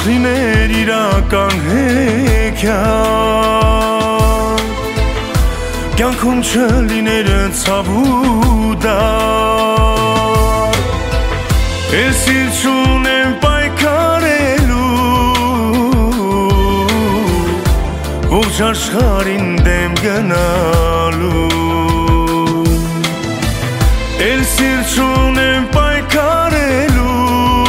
լիներ իրական հեքիաթ, կյանքում չլիներ ցավ ու դառ, ես սիրտ չունեմ պայքարելու, ողջ աշխարհին դեմ գնալու, ես սիրտ չունեմ պայքարելու,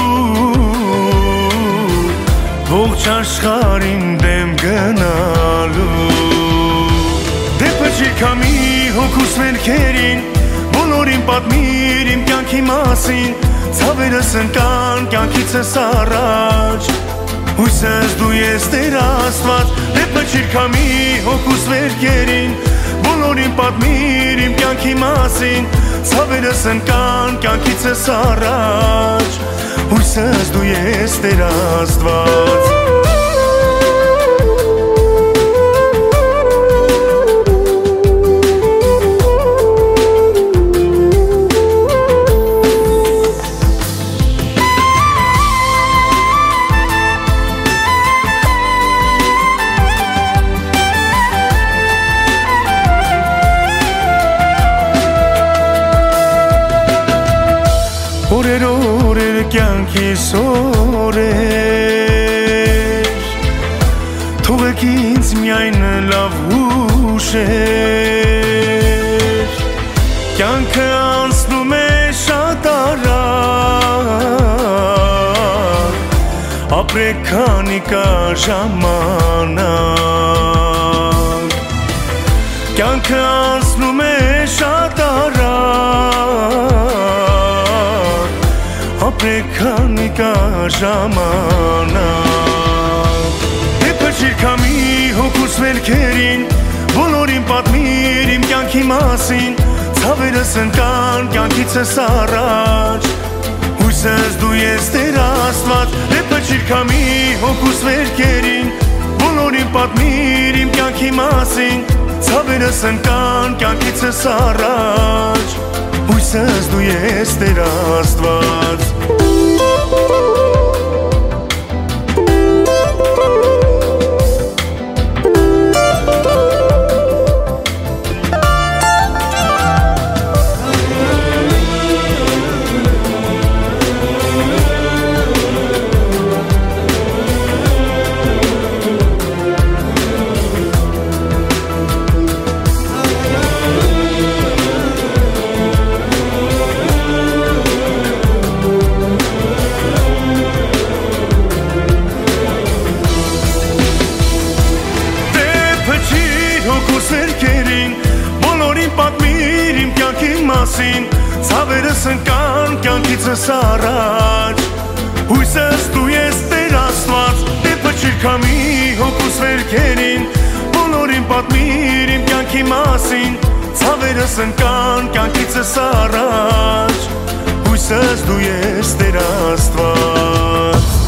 ողջ աշխարհին դեմ գնալու, դեպը չի քամի հոգուս վերքերին, բոլորին պատմիր իմ կյանքի մասին, ցավերս ընկան կյանքիցս առաջ, հույսս դու ես Տեր Աստված, դեպը չի քամի հոգուս վերքերին, բոլորին պատմիր իմ կյանքի մասին, ցավերս ընկան կյանքիցս առաջ, հույսս դու ես Տեր Աստված։ Օրեր կյանքիս օրեր, թողեք ինձ միայն լավ հուշեր, կյանքը անցնում է շատ արագ, ապրեք քանի կա ժամանակ, կյանքը անցնում է շատ արագ, ապրեք քանի կա ժամանակ, դեպը չի քամի հոգուս վերքերին, բոլորին պատմիր իմ կյանքի մասին, ցավերս ընկան կյանքիցս առաջ, հույսս դու ես Տեր Աստված, դեպը չի քամի հոգուս վերքերին, բոլորին պատմիր իմ կյանքի մասին, ցավերս ընկան կյանքիցս առաջ, հույսս դու ես Տեր Աստված։ Բոլորին պատմիր իմ կյանքի մասին, ցավերս ընկան կյանքիցս առաջ, հույսս դու ես Տեր Աստված, դեպը չի քամի հոգուս վերքերին, բոլորին պատմիր իմ կյանքի մասին, ցավերս ընկան կյանքիցս առաջ, հույսս դու ես Տեր Աստված։